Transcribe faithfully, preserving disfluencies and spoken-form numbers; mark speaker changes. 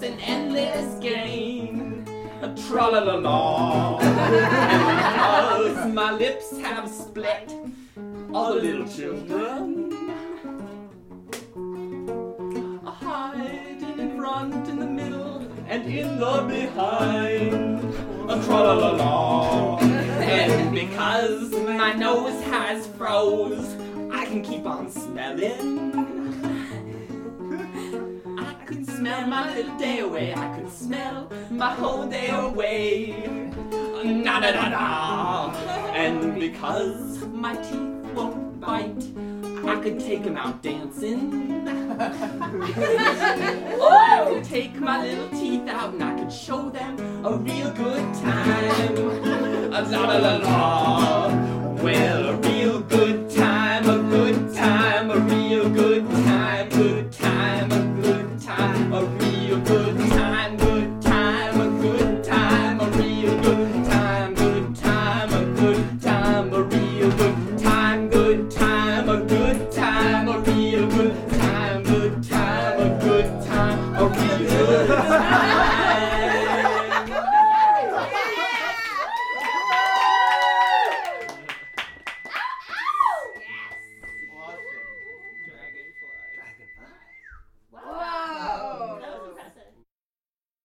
Speaker 1: an endless game. A tra-la-la-la. And because my lips have split, all the little children are hiding in front, in the middle, and in the behind. A tra-la-la-la. And because my nose has froze, I can keep on smelling. I could smell my little day away. I could smell my whole day away. Na na na na. And because my teeth won't bite, I could take them out dancing. Or I could take my little teeth out and I could show them a real good time. La la la la.